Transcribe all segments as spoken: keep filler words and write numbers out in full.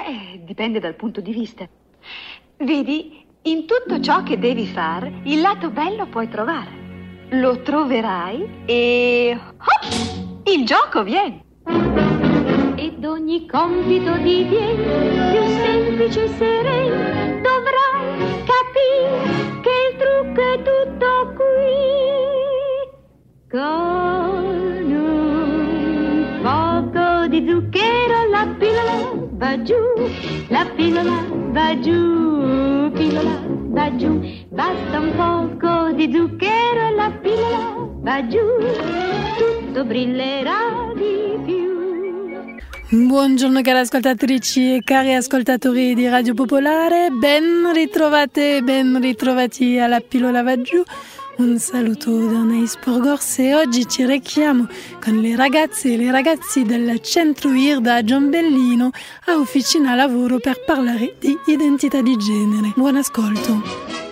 Beh, dipende dal punto di vista. Vedi, in tutto ciò che devi fare, il lato bello puoi trovare. Lo troverai e... hop, il gioco viene. Ed ogni compito diviene più semplice e sereno. Dovrai capire che il trucco è tutto qui. Con un poco di zucchero la pillola va giù, la pillola va giù, pillola va giù. Basta un poco di zucchero e la pillola va giù, tutto brillerà di più. Buongiorno cari ascoltatrici e cari ascoltatori di Radio Popolare, ben ritrovate, ben ritrovati alla Pillola va giù. Un saluto da Anaïs Porgors e oggi ci rechiamo con le ragazze e i ragazzi del Centro I R D a Giombellino a Officina Lavoro per parlare di identità di genere. Buon ascolto.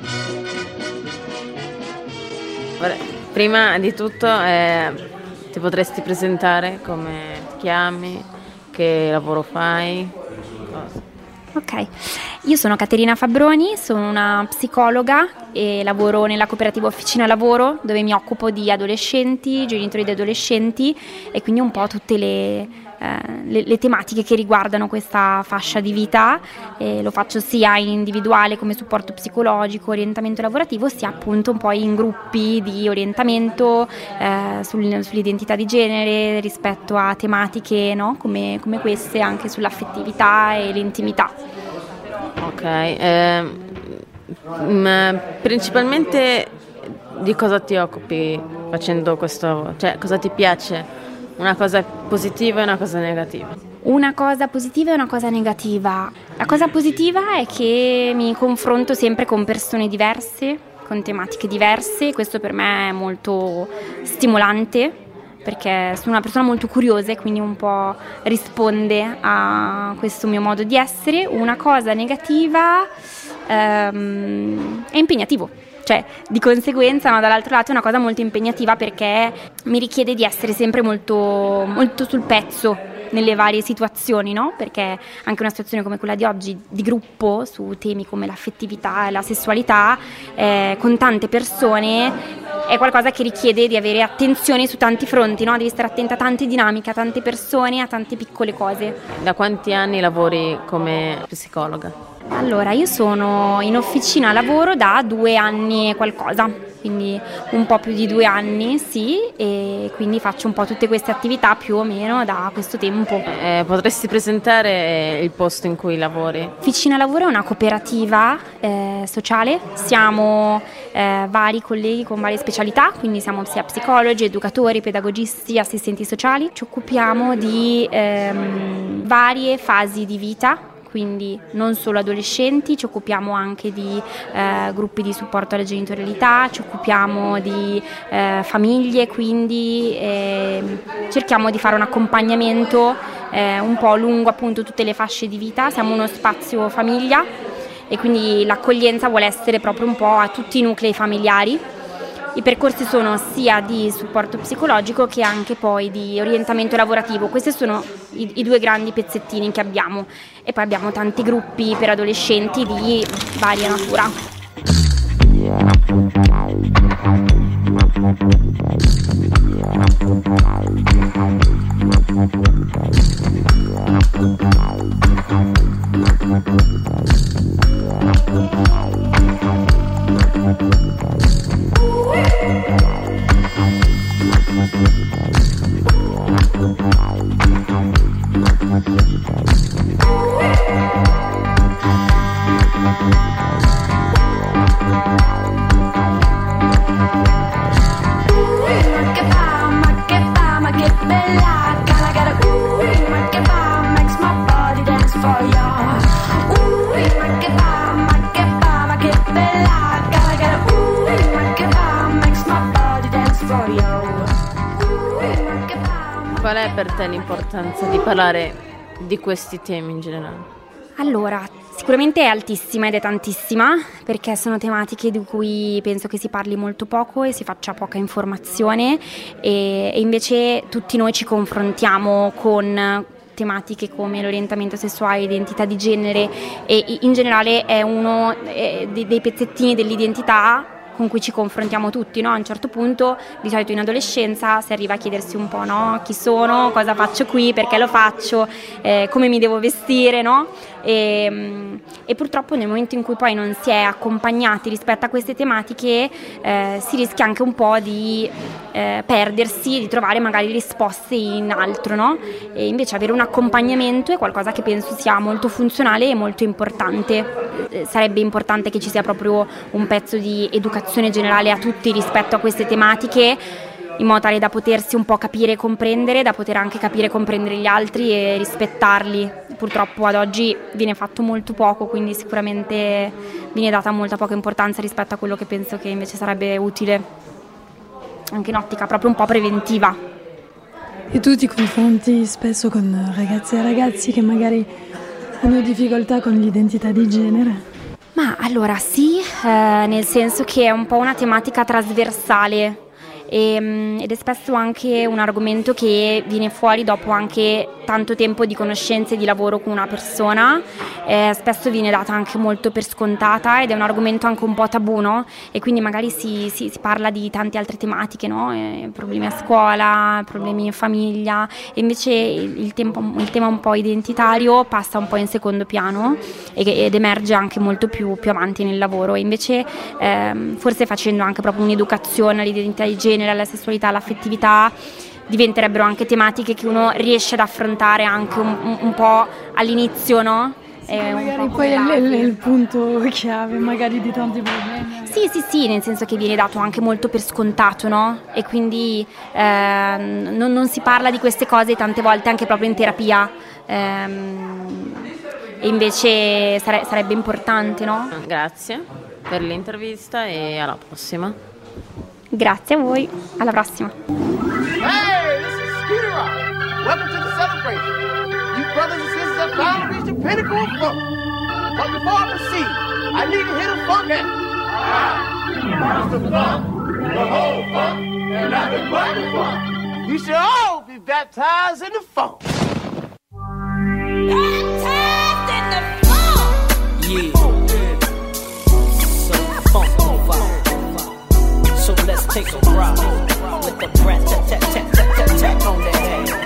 Prima di tutto eh, ti potresti presentare, come ti chiami, che lavoro fai? Cosa? Ok, io sono Caterina Fabroni, sono una psicologa e lavoro nella cooperativa Officina Lavoro, dove mi occupo di adolescenti, genitori di adolescenti e quindi un po' tutte le, eh, le, le tematiche che riguardano questa fascia di vita. E lo faccio sia in individuale come supporto psicologico, orientamento lavorativo, sia appunto un po' in gruppi di orientamento eh, sul, sull'identità di genere rispetto a tematiche, no? come, come queste, anche sull'affettività e l'intimità. Ok, eh, ma principalmente di cosa ti occupi facendo questo? Cioè, cosa ti piace? Una cosa positiva e una cosa negativa? Una cosa positiva e una cosa negativa. La cosa positiva è che mi confronto sempre con persone diverse, con tematiche diverse, questo per me è molto stimolante, perché sono una persona molto curiosa e quindi un po' risponde a questo mio modo di essere. Una cosa negativa ehm, è impegnativo, cioè di conseguenza, ma dall'altro lato è una cosa molto impegnativa perché mi richiede di essere sempre molto, molto sul pezzo nelle varie situazioni, no? Perché anche una situazione come quella di oggi di gruppo su temi come l'affettività e la sessualità eh, con tante persone è qualcosa che richiede di avere attenzione su tanti fronti, no? Devi stare attenta a tante dinamiche, a tante persone, a tante piccole cose. Da quanti anni lavori come psicologa? Allora, io sono in Officina Lavoro da due anni e qualcosa, quindi un po' più di due anni, sì, e quindi faccio un po' tutte queste attività più o meno da questo tempo. Eh, potresti presentare il posto in cui lavori? Officina Lavoro è una cooperativa eh, sociale, siamo eh, vari colleghi con varie specialità, quindi siamo sia psicologi, educatori, pedagogisti, assistenti sociali. Ci occupiamo di ehm, varie fasi di vita, quindi non solo adolescenti, ci occupiamo anche di eh, gruppi di supporto alla genitorialità, ci occupiamo di eh, famiglie, quindi eh, cerchiamo di fare un accompagnamento eh, un po' lungo appunto tutte le fasce di vita. Siamo uno spazio famiglia e quindi l'accoglienza vuole essere proprio un po' a tutti i nuclei familiari. I percorsi sono sia di supporto psicologico che anche poi di orientamento lavorativo. Questi sono i, i due grandi pezzettini che abbiamo e poi abbiamo tanti gruppi per adolescenti di varia natura. Qual è per te l'importanza di parlare di questi temi in generale? Allora, sicuramente è altissima ed è tantissima, perché sono tematiche di cui penso che si parli molto poco e si faccia poca informazione e, e invece tutti noi ci confrontiamo con tematiche come l'orientamento sessuale, l'identità di genere e in generale è uno eh, dei pezzettini dell'identità con cui ci confrontiamo tutti, no? A un certo punto, di solito in adolescenza, si arriva a chiedersi un po', no? Chi sono, cosa faccio qui, perché lo faccio, eh, come mi devo vestire, no? E, e purtroppo nel momento in cui poi non si è accompagnati rispetto a queste tematiche eh, si rischia anche un po' di eh, perdersi, di trovare magari risposte in altro, no? E invece avere un accompagnamento è qualcosa che penso sia molto funzionale e molto importante. Eh, sarebbe importante che ci sia proprio un pezzo di educazione generale a tutti rispetto a queste tematiche, in modo tale da potersi un po' capire e comprendere, da poter anche capire e comprendere gli altri e rispettarli. Purtroppo ad oggi viene fatto molto poco, quindi sicuramente viene data molta poca importanza rispetto a quello che penso che invece sarebbe utile, anche in ottica proprio un po' preventiva. E tu ti confronti spesso con ragazze e ragazzi che magari hanno difficoltà con l'identità di genere? Ma allora sì, eh, nel senso che è un po' una tematica trasversale e, ed è spesso anche un argomento che viene fuori dopo anche tanto tempo di conoscenze e di lavoro con una persona, eh, spesso viene data anche molto per scontata ed è un argomento anche un po' tabù, no? E quindi magari si, si, si parla di tante altre tematiche, no? Eh, problemi a scuola, problemi in famiglia, e invece il, il, tempo, il tema un po' identitario passa un po' in secondo piano e, ed emerge anche molto più, più avanti nel lavoro, e invece ehm, forse facendo anche proprio un'educazione all'identità di genere, alla sessualità, all'affettività, diventerebbero anche tematiche che uno riesce ad affrontare anche un, un, un po' all'inizio, no? Sì, magari poi è il, il punto chiave magari di tanti problemi. Sì, sì, sì, nel senso che viene dato anche molto per scontato, no? E quindi eh, non, non si parla di queste cose tante volte anche proprio in terapia, ehm, e invece sare- sarebbe importante, no? Grazie per l'intervista e alla prossima. Grazie a voi, alla prossima. Hey, this is Scooter Rock. Welcome to the celebration. You brothers and sisters have finally reached the pinnacle of funk. But before I proceed, I need to hit a funk anthem. First the funk, the whole funk, and nothing but the funk. You should all be baptized in the funk. Baptized in the funk. Yeah. So funk vibe. So let's take a ride with the breath, tap, tap, tap, tap, tap, tap on that hand.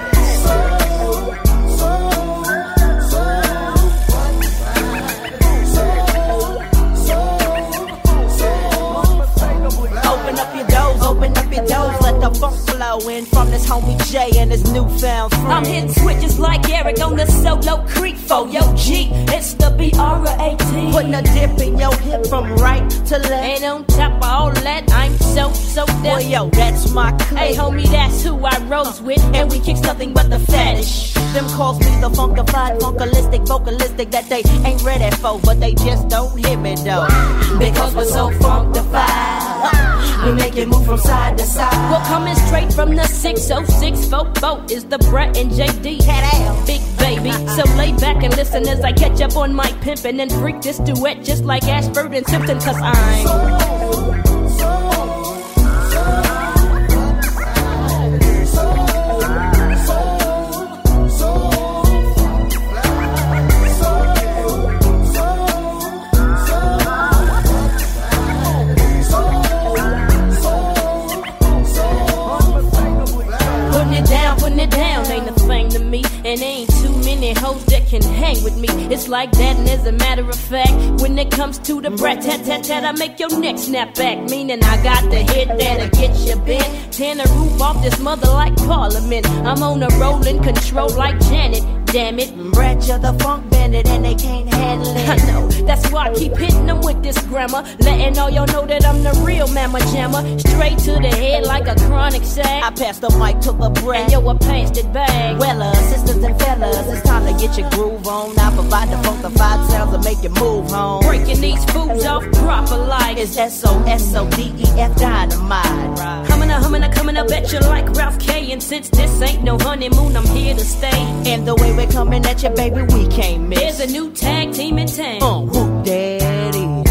Open up your doors, open up your doors, let the funk flow in from this homie Jay and his newfound friend. I'm hitting switches like Eric on the solo creek for yo G. It's the B R A T. Putting a dip in your hip from right to left. And on top of all that, I'm so, so down. Well, yo, that's my clique. Hey, homie, that's who I rose with. And we kicks nothing but the fetish. Them calls me the funkified, funkalistic, vocalistic that they ain't ready for, but they just don't hear me though. Because we're so funkified. We make it move from side to side. Well, coming straight from the six oh six folk boat is the Brett and J D. Big baby. So lay back and listen as I catch up on my pimpin' and freak this duet just like Ashford and Simpson, cause I'm so, so. And ain't too many hoes that can hang with me. It's like that, and as a matter of fact, when it comes to the brat tat tat tat, I make your neck snap back. Meaning I got the hit that'll get you bent. Tear the roof off this mother like Parliament. I'm on a rollin' control like Janet. Damn it, Brat, you're the funk bandit and they can't handle it. I know, that's why I keep hitting them with this grammar, letting all y'all know that I'm the real mamma jammer. Straight to the head like a chronic sack. I pass the mic to the Brat, and yo, I passed it back. Well, uh, sisters and fellas, it's time to get your groove on. I provide the funkified sounds to make you move home. Breaking these fools off proper like it's S O S O D E F dynamite. Right. Coming up, coming up, coming up at you like Ralph K. And since this ain't no honeymoon, I'm here to stay. And the way we coming at you, baby, we can't miss. There's a new tag team in town. Uh, who that is?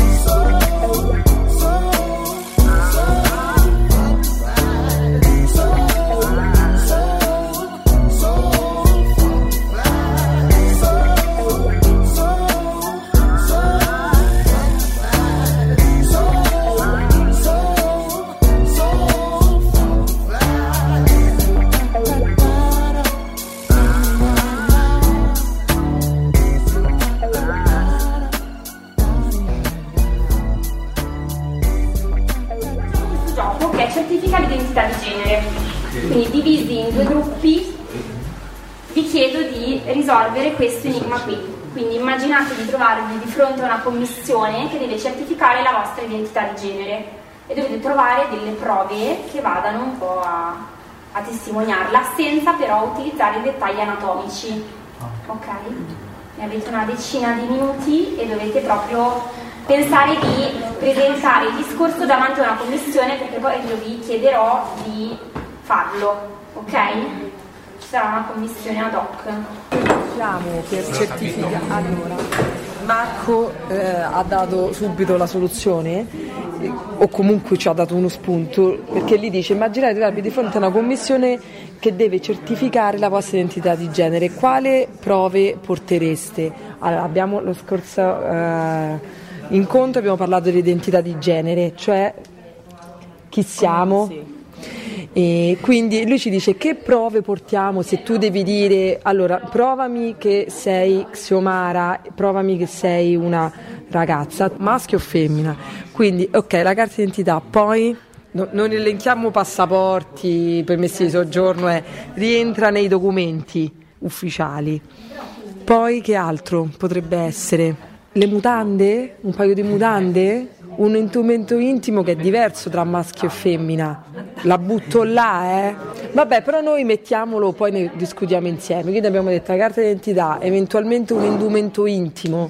Quindi divisi in due gruppi vi chiedo di risolvere questo enigma qui. Quindi immaginate di trovarvi di fronte a una commissione che deve certificare la vostra identità di genere e dovete trovare delle prove che vadano un po' a, a testimoniarla, senza però utilizzare dettagli anatomici. Ok? Ne avete una decina di minuti e dovete proprio pensare di presentare il discorso davanti a una commissione, perché poi io vi chiederò di farlo. Ok? Ci sarà una commissione ad hoc. Siamo per certificare. Allora, Marco eh, ha dato subito la soluzione, eh, o comunque ci ha dato uno spunto, perché gli dice: immaginate di trovarvi di fronte a una commissione che deve certificare la vostra identità di genere, quale prove portereste? Allora, abbiamo lo scorso eh, incontro abbiamo parlato di identità di genere, cioè chi siamo. Sì. E quindi lui ci dice: che prove portiamo se tu devi dire, allora provami che sei Xiomara, provami che sei una ragazza, maschio o femmina. Quindi ok, la carta d'identità, poi no, non elenchiamo passaporti, permessi di soggiorno, eh, rientra nei documenti ufficiali. Poi che altro potrebbe essere? Le mutande? Un paio di mutande? Un indumento intimo che è diverso tra maschio e femmina. La butto là, eh? Vabbè, però noi mettiamolo, poi ne discutiamo insieme. Quindi abbiamo detto la carta d'identità, eventualmente un indumento intimo.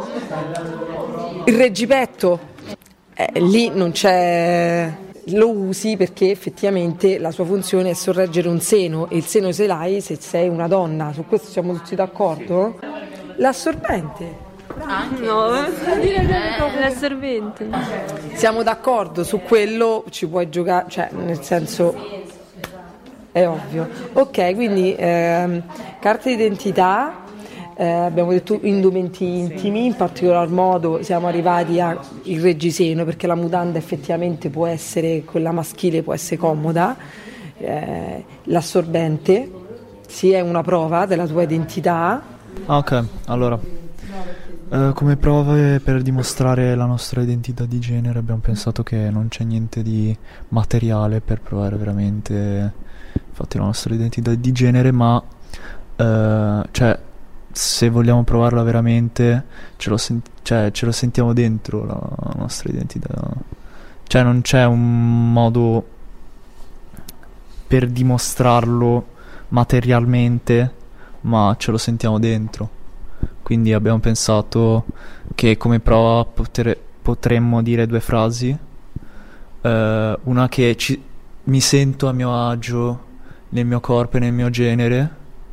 Il reggipetto, eh, lì non c'è... Lo usi perché effettivamente la sua funzione è sorreggere un seno, e il seno se l'hai se sei una donna. Su questo siamo tutti d'accordo? L'assorbente. Anche. No, dire eh. l'assorbente. Siamo d'accordo su quello, ci puoi giocare, cioè nel senso è ovvio. Ok, quindi ehm, carta d'identità, eh, abbiamo detto indumenti intimi, in particolar modo siamo arrivati al reggiseno, perché la mutanda effettivamente può essere, quella maschile può essere comoda, eh, l'assorbente, sì, è una prova della tua identità. Ah, ok, allora Uh, come prove per dimostrare la nostra identità di genere abbiamo pensato che non c'è niente di materiale per provare veramente infatti la nostra identità di genere, ma uh, cioè se vogliamo provarla veramente ce lo, sen- cioè, ce lo sentiamo dentro la, la nostra identità, cioè non c'è un modo per dimostrarlo materialmente, ma ce lo sentiamo dentro. Quindi abbiamo pensato che come prova poter, potremmo dire due frasi, eh, una che ci, mi sento a mio agio nel mio corpo e nel mio genere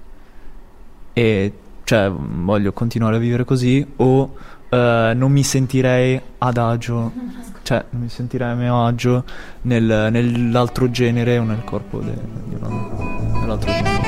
e cioè voglio continuare a vivere così, o eh, non mi sentirei ad agio, cioè non mi sentirei a mio agio nel, nell'altro genere o nel corpo de, di una, dell'altro genere.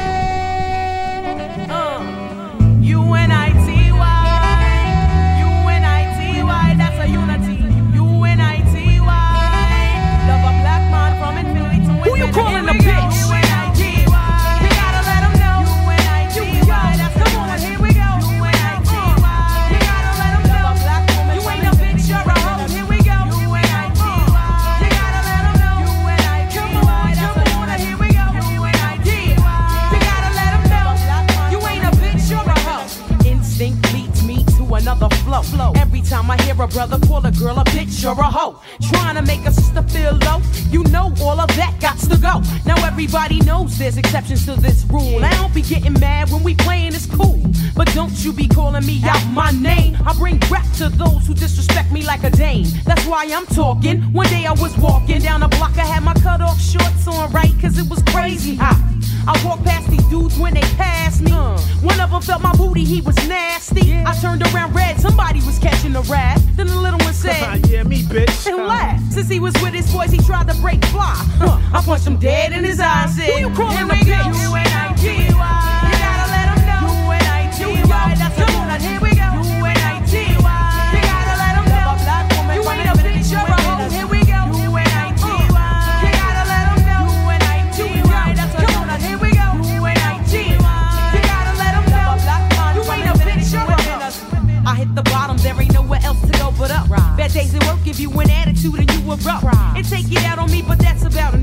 U N I T Y, U N I T Y, that's a unity. U N I T Y, love a black man from infinity to infinity. Who you calling a bitch? U N I T Y, we gotta let them know. U N I T Y, that's the one. Here we go. U N I T Y, we gotta let them know. Black woman, you ain't a bitch, you're a hoe. Here we go. U N I T Y, we gotta let them know. U N I T Y, that's the one. Here we go. U N I T Y, we gotta let them know. You ain't a bitch, you're a hoe. Instinct leads me to another flow. flow. Every time I hear a brother call a girl a bitch or a hoe, trying to make a sister feel low, you know all of that gots to go. Now everybody knows there's exceptions to this rule. I don't be getting mad when we playing, it's cool, but don't you be calling me out my name. I bring rap to those who disrespect me like a dame. That's why I'm talking. One day I was walking down the block, I had my cut off shorts on, right, cause it was crazy hot. I walked past these dudes when they passed me. uh. One of them felt my booty, he was nasty. yeah. I turned around red, somebody was catching a rat. Then the little one said, yeah, me, bitch. And laughed. Since he was with his boys, he tried to break fly. huh. I punched him dead in his eyes. Said, who you calling a bitch? U N I T Y, you gotta let him know. U N I T Y, that's the one. Here we go. U N I T Y, you gotta let him know. You ain't a bitch, you're a hoe. Here we go. U N I T Y, you gotta let him know. U N I T Y, that's the one. Here we go. U N I T Y, you gotta let him know. You ain't a bitch, you're a hoe. I hit the bottom, there ain't nowhere else to go but up. Bad days at work give you an attitude and you erupt. And take it out on me, but that's about enough.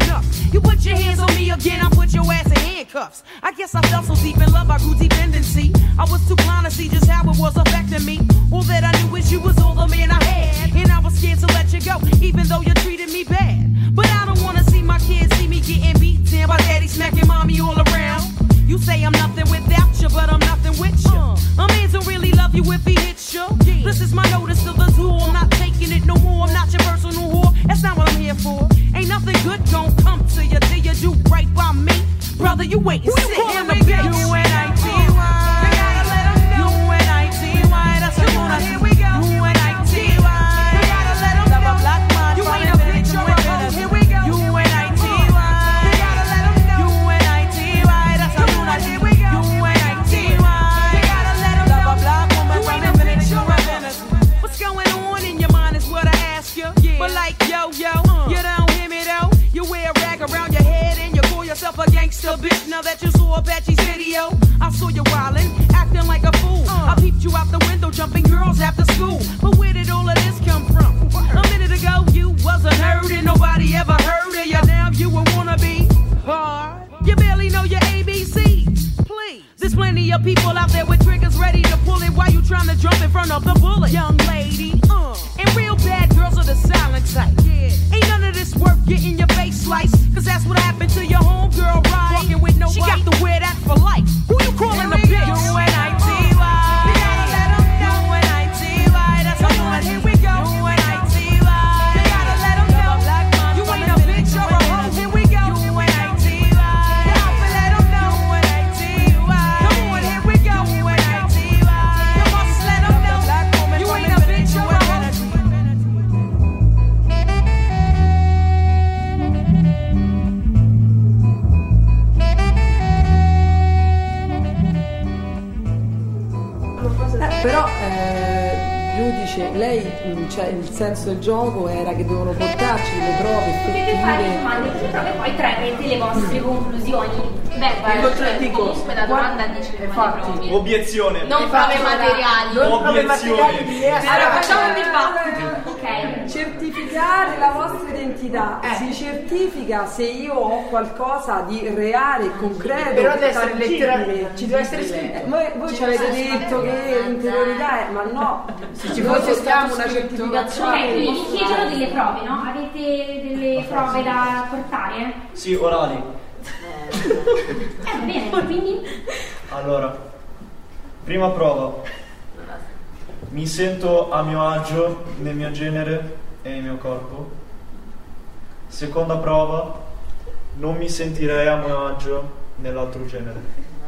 You put your hands on me again, I put your ass in handcuffs. I guess I fell so deep in love, I grew dependency. I was too blind to see just how it was affecting me. All that I knew is you was all the man I had, and I was scared to let you go, even though you treated me bad. But I don't wanna see my kids see me getting beat down by daddy smacking mommy all around. You say I'm nothing without you, but I'm nothing with you. Uh, a man don't really love you if he hits you. Yeah. This is my notice to the zoo. I'm not taking it no more. I'm not your personal whore. That's not what I'm here for. Ain't nothing good gon' come to you till you do right by me. Brother, you wait and sit in the bitch. U N I T Y. You gotta let them know. U N I T Y. That's what you wanna. Here we go. U N I T Y. You gotta let them know. Black man. You ain't a bitch, you're a hoe. Here we go. U N I T Y. You gotta let them know. U N I T Y. That's what you wanna. Here we go. U N I T Y. You gotta let them know. Black woman. You ain't a bitch, you're a hoe. What's going on in your mind is what I ask you. But like yo yo, you don't hear me though. You wear a rag around your head and you call yourself a gangster bitch. Now that you saw Apache's video, I saw you wildin', acting like a fool. I peeped you out the window, jumping girls after school. But where did all of this come from? A minute ago you wasn't heard and nobody ever heard of you. Now you a wannabe hard. You barely know your A B Cs. Please, there's plenty of people out there with triggers ready to pull it while you trying to jump in front of the bullet. Young lady, uh, and real bad girls are the silent type. Yeah. Ain't none of this worth getting your face sliced, cause that's what happened to your homegirl, right? Walking with nobody. She got to wear that for life. Who you calling a bitch? U N I T Y. You gotta let them know. U N I T Y. That's how you want. Here we go. U N I T Y. You gotta let them know. You ain't a bitch, you're a hoe. Here we go. U N I T Y. You have to let them know. U N I T Y. Come on, here we go. U N I T Y. You must let them know. You ain't a bitch, you're a hoe. Eh, però eh, lui dice, lei, cioè il senso del gioco era che dovevano portarci delle prove potete fare effettive. domande sulle prove, poi trarrete le vostre conclusioni. Beh, guarda, dico, comunque la domanda dice che infatti, obiezione. non prove materiali. Non prove materiali. Allora facciamo il dibattito. Ok. Certificare la vostra identità Eh. si certifica se io ho qualcosa di reale e concreto. Però deve essere tangibile. letteralmente, ci deve essere scritto. Eh, voi voi ci avete detto che l'interiorità è, ma no, se ci Noi fosse stiamo una scritto. certificazione. Ok, quindi vi chiedono delle prove, no? Avete delle prove da portare? Sì, orali. Eh, va bene, quindi? Allora, prima prova. Mi sento a mio agio nel mio genere e nel mio corpo. Seconda prova. Non mi sentirei a mio agio nell'altro genere.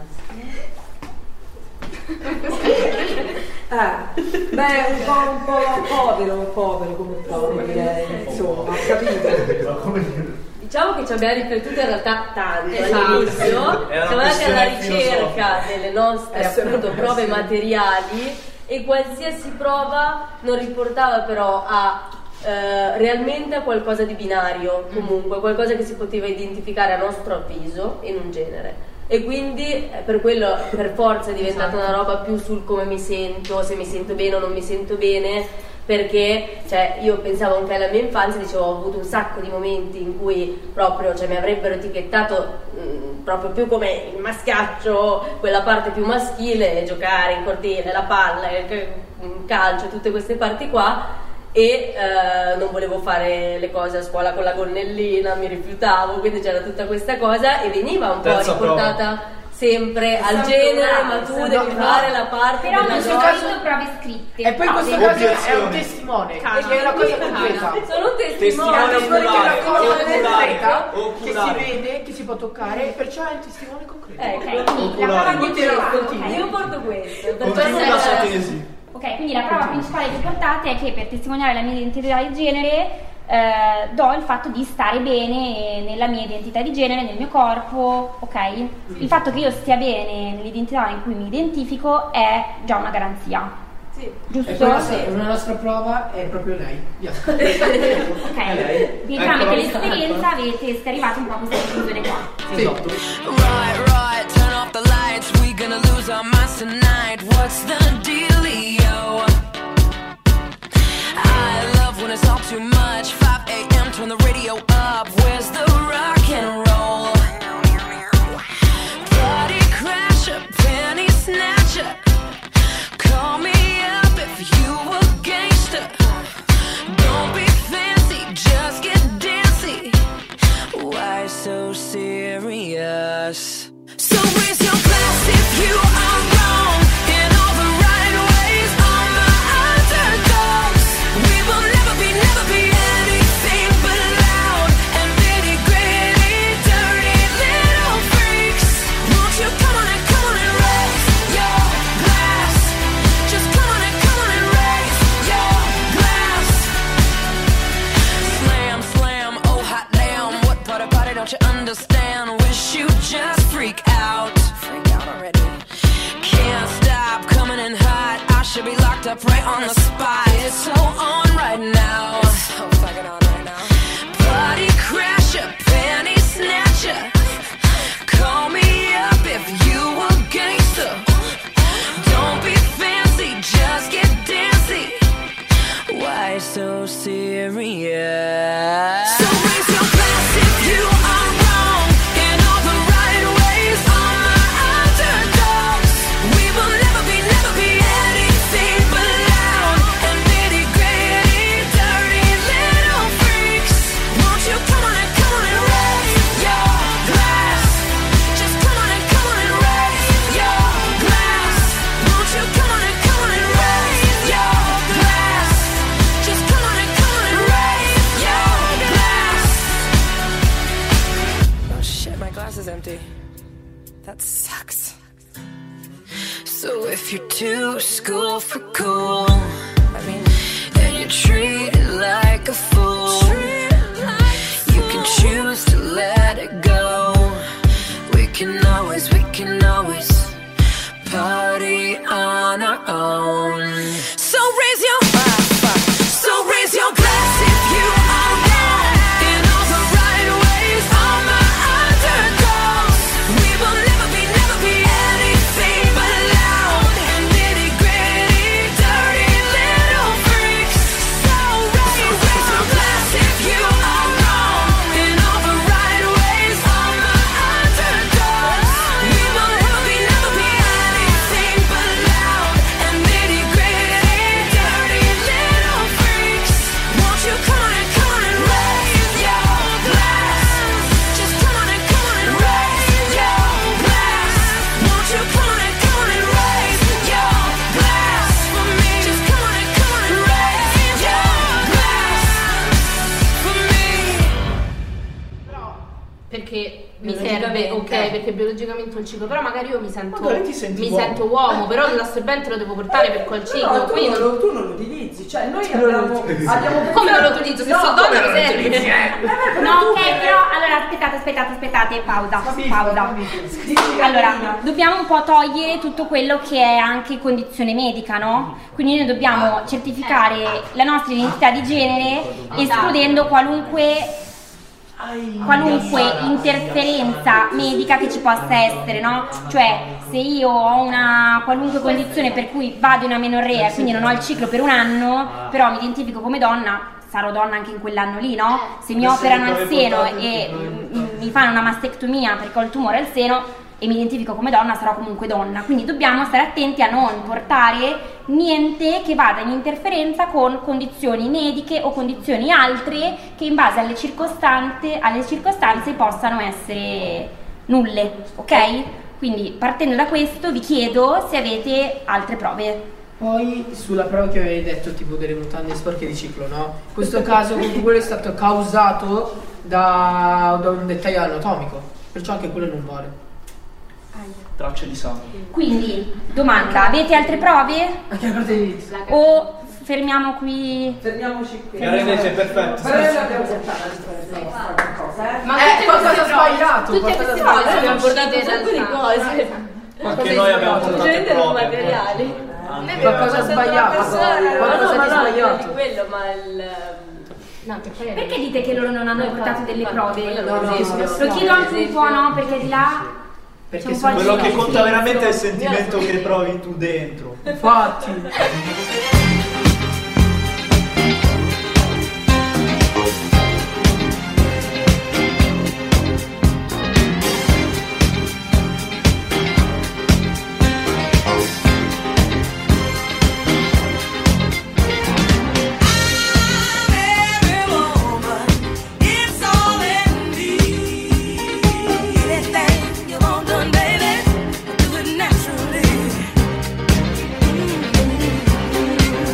Eh, beh, un po', un po' povero, un povero come prova, direi, insomma, ho capito. Diciamo che ci abbiamo riflettuto in realtà tanto Esatto. all'inizio, È una siamo andati alla questione ricerca delle nostre Essere appunto una prove persona. materiali e qualsiasi prova non riportava però a eh, realmente a qualcosa di binario, comunque qualcosa che si poteva identificare a nostro avviso in un genere. E quindi eh, per quello per forza è diventata una roba più sul come mi sento, se mi sento bene o non mi sento bene, perché cioè, io pensavo anche alla mia infanzia, dicevo, ho avuto un sacco di momenti in cui proprio cioè, mi avrebbero etichettato mh, proprio più come il maschiaccio, quella parte più maschile, giocare in cortile, la palla, il calcio, tutte queste parti qua, e eh, non volevo fare le cose a scuola con la gonnellina, mi rifiutavo, quindi c'era tutta questa cosa e veniva un Terza po' riportata prova. sempre al genere, ma tu devi fare la parte Però della non sono gioia. caso prove scritte. E poi in questo No, caso è obiezione. un testimone, Cana. che è una cosa concreta. Sono un Testimone testimone. oculare, È una cosa oculare, concreta, che si oculare. vede, che si può toccare, perciò è il testimone concreto. Ecco. Ok, quindi la prova Oculare. principale, Continua. ok. Io porto questo. perché Continua la sua se- tesi. Ok, quindi la prova principale che portate è che per testimoniare la mia identità di genere eh, do il fatto di stare bene nella mia identità di genere, nel mio corpo, ok? Il fatto che io stia bene nell'identità in cui mi identifico è già una garanzia. Sì. Giusto? E poi la se- una nostra prova è proprio lei. Via. Ok, quindi tramite l'esperienza avete, siete arrivati un po' a questa conclusione qua. Esatto. Right, right, turn off the lights. We gonna lose our minds tonight. What's the dealio? I love when it's all too much. five a.m. turn the radio up. Where's the rock and roll? should be locked up right on the spot. It's so on right now. It's so fucking on right now. Party crasher, panty snatcher. Call me up if you a gangster. Don't be fancy, just get dancy. Why so serious? So raise your glass if you are wrong in all the right ways. All my underdogs, we will never be, never be anything but loud and nitty gritty, dirty little freaks. Won't you come on and come on and raise your glass? Just come on and come on and raise your glass. Won't you come on and come on and raise your glass? Just come on and come on and raise your glass. Oh shit, my glass is empty. That sucks. So if you're too school for cool, I mean, and you're treated like a fool, you can choose to let it go. We can always, we can always party on our own. So raise your So raise your glass if you are wrong in all the right ways. All my underdogs, we will never be, never be anything but loud and nitty gritty, dirty little freaks. So raise, raise your glass if you are wrong in all the right ways. All my underdogs, we will never be, never be anything but loud and nitty gritty, dirty little freaks. Won't you come on and come on and raise your glass? Just come on and come on and raise your glass. Won't you come on and come on and raise your glass for me? Just come on and come on and raise your glass for me. Perché mi serve, ok, perché biologicamente ho un ciclo, però magari io mi sento, Ma tu ti senti mi uomo. sento uomo, però l'assorbente lo devo portare per quel ciclo. Però tu, quindi non lo, tu non lo utilizzi, cioè noi abbiamo, abbiamo come non lo utilizzo? Se No, sono donna come mi non lo serve. utilizzi? No, ok, però allora aspettate, aspettate, aspettate, pausa, pausa. Allora, dobbiamo un po' togliere tutto quello che è anche condizione medica, no? Quindi noi dobbiamo certificare la nostra identità di genere escludendo qualunque qualunque interferenza medica che ci possa essere, no? Cioè, se io ho una qualunque condizione per cui vado in amenorrea e quindi non ho il ciclo per un anno, però mi identifico come donna, sarò donna anche in quell'anno lì, no? Se mi operano al seno e mm, mi fanno una mastectomia perché ho il tumore al seno e mi identifico come donna, sarò comunque donna. Quindi dobbiamo stare attenti a non portare niente che vada in interferenza con condizioni mediche o condizioni altre che in base alle circostanze, alle circostanze possano essere nulle, ok? Quindi partendo da questo vi chiedo se avete altre prove. Poi sulla prova che avevi detto, tipo delle mutande sporche di ciclo, no? In questo caso comunque quello è stato causato da, da un dettaglio anatomico, perciò anche quello non vale. Tracce di sangue. Quindi, domanda, avete altre prove? Anche la parte di O fermiamo qui? Fermiamoci qui. Chiaramente è perfetto. Però noi l'abbiamo portata qualcosa, eh? Ma Eh, tutte qualcosa queste sbagliato, Tutte qualcosa queste sbagliato. cose abbiamo portato in un sacco di realtà. Anche noi abbiamo portato Semplicemente non prove. materiali. Anche- Qualcosa sbagliato, qualcosa di sbagliato. Quello, ma il... No, che poi è- Perché dite che loro non hanno portato delle prove? No, no, Lo chiedo anche un po', no? Perché di là Perché c'è un po' di Quello che silenzio. conta veramente è il sentimento che provi tu dentro. Infatti. Naturally.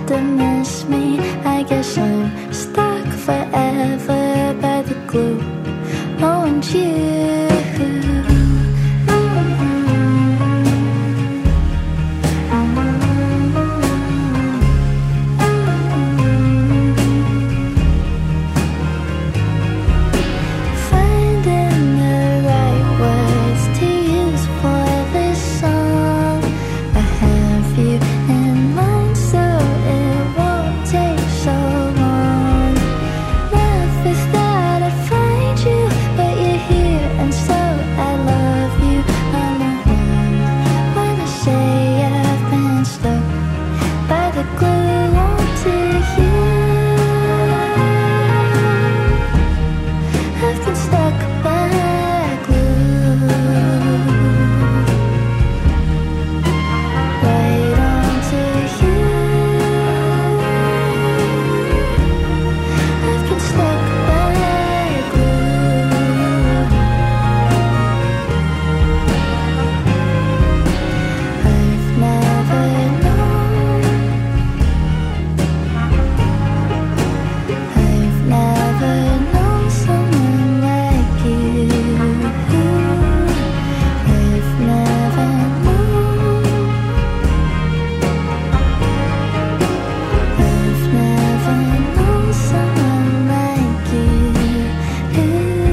to miss me. I guess I'm stuck forever by the glue. Oh, and you